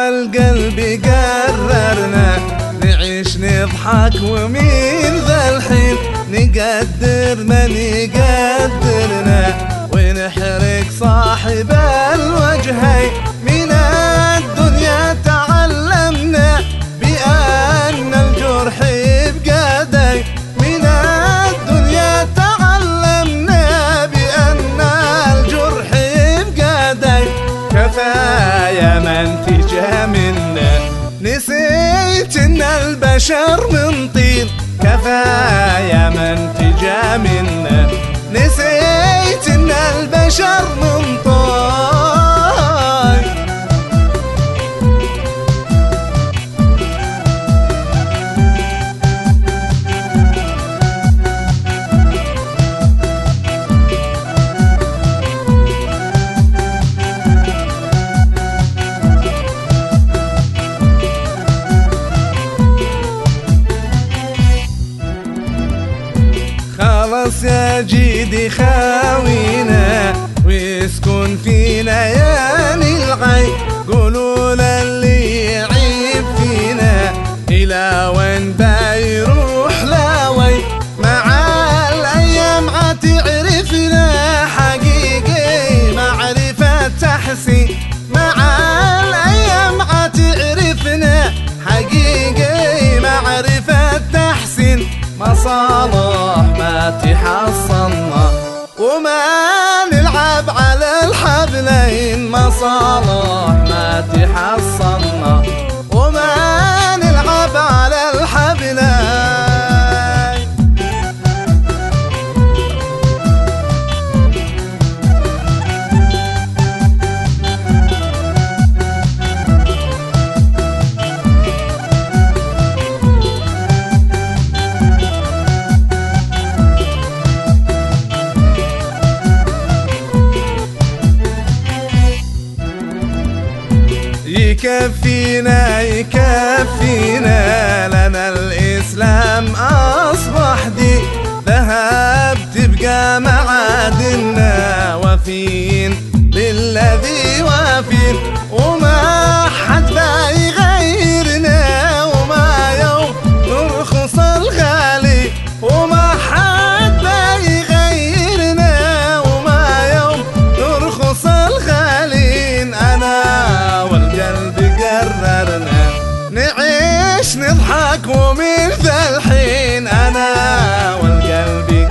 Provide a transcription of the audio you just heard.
والقلب قررنا نعيش نضحك ومين ذا الحين نقدر من يقدرنا ونحرق صاحب الوجهين. من الدنيا تعلمنا بأن الجرح يبقى داي، من الدنيا تعلمنا بأن الجرح يبقى داي. كفاية من تجاه منا نسيت ان البشر من طين، كفاية من تجاه منا نسيت ان البشر من طين. خلاص يا جيدي خاوينا ويسكن فينا يا العين، قولوا للي يعيب فينا إلى وين بيروح لا وين. مع الأيام عتعرفنا حقيقي معرفة تحسين، مع الأيام عتعرفنا حقيقي معرفة تحسين. مصالح ما تحصلنا وما نلعب على الحبلين، مصالح ما تحصلنا وما نلعب على الحبلين. يكفينا يكفينا لنا الإسلام أصبح دين، ذهب تبقى معادنا وفين للذي وفين. وما حد بيغيرنا وما يوم نرخص الغالي، وما حد بيغيرنا وما يوم نرخص الغالي. أنا والقلب قررنا نعيش نضحك ومن ذا الحين، أنا والقلب